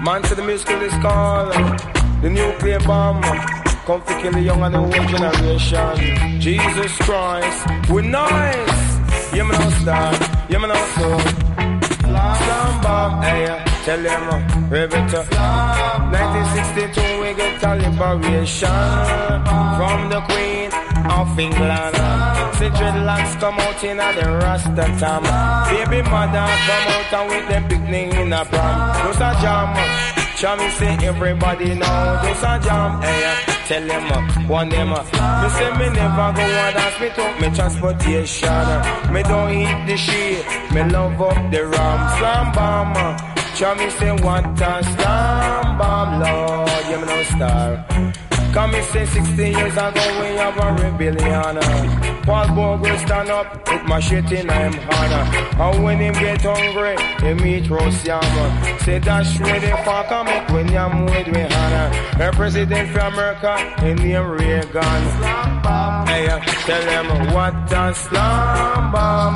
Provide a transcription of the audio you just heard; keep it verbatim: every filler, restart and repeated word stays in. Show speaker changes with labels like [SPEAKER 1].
[SPEAKER 1] Man to the musical is called the nuclear bomb. Come to kill the young and the old generation. Jesus Christ, we're nice. You know star, you know so. Slam bomb, hey, tell them, Rebecca. nineteen sixty-two we get our liberation from the Queen of England. See dreadlocks come out in the Rasta tam. Baby mother come out and with them picnic in a prom. Those are jam. Chami say everybody know. Those are jam. Hey, tell them one them. Me say me never go and dance. Me took me transportation. Me don't eat the shit. Me love up the ram. Slam bomb. Chami say what a slam bomb, Lord. You know star. Come me say sixteen years ago we have a rebellion. Paul Bogle stand up with my shit in him hand. And when him get hungry, he meet roast yam. Say dash ready for come up when yam with me hand. The president for America, he name Reagan. Hey, tell them what a slam bomb.